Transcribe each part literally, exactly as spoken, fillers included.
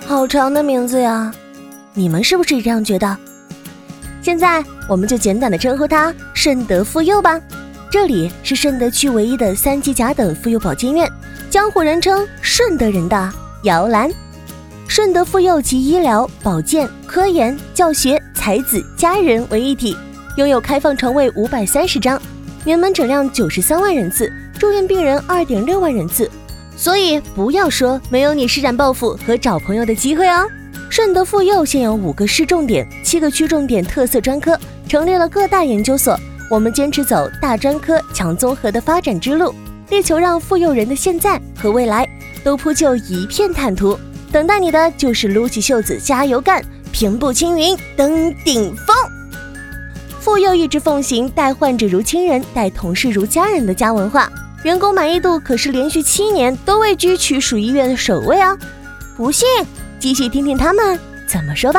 好长的名字呀，你们是不是也这样觉得？现在我们就简短的称呼它顺德妇幼吧。这里是顺德区唯一的三级甲等妇幼保健院，江湖人称顺德人的摇篮。顺德妇幼集医疗、保健、科研、教学、才子、家人为一体，拥有开放床位五百三十张，年门诊量九十三万人次，住院病人二点六万人次。所以不要说没有你施展抱负和找朋友的机会哦。顺德妇幼现有五个市重点、七个区重点特色专科，成立了各大研究所。我们坚持走大专科强综合的发展之路，力求让妇幼人的现在和未来都铺就一片坦途。等待你的就是撸起袖子加油干，平步青云登顶峰。妇幼一直奉行待患者如亲人，待同事如家人的家文化，员工满意度可是连续七年都位居曲蜀医院的首位啊！不信，继续听听他们怎么说吧。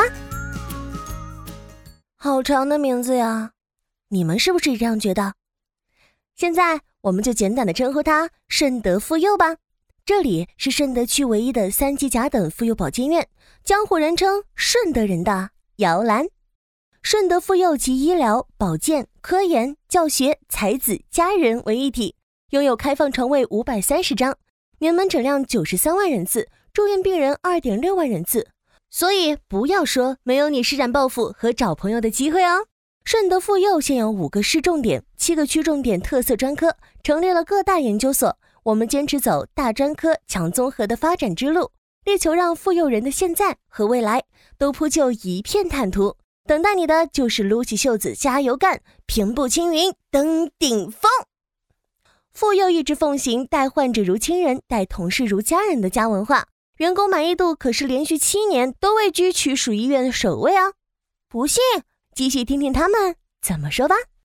好长的名字呀，你们是不是也这样觉得？现在我们就简短的称呼它顺德妇幼吧。这里是顺德区唯一的三级甲等妇幼保健院，江湖人称顺德人的摇篮。顺德妇幼集医疗、保健、科研、教学、才子、家人为一体，拥有开放床位五百三十张，年门诊量九十三万人次，住院病人二点六万人次。所以不要说没有你施展抱负和找朋友的机会哦。顺德妇幼现有五个市重点、七个区重点特色专科，成立了各大研究所。我们坚持走大专科强综合的发展之路，力求让妇幼人的现在和未来都铺就一片坦途。等待你的就是撸起袖子加油干，平步青云登顶峰。妇幼一直奉行待患者如亲人，待同事如家人的家文化，员工满意度可是连续七年都位居曲蜀医院的首位啊！不信，继续听听他们怎么说吧。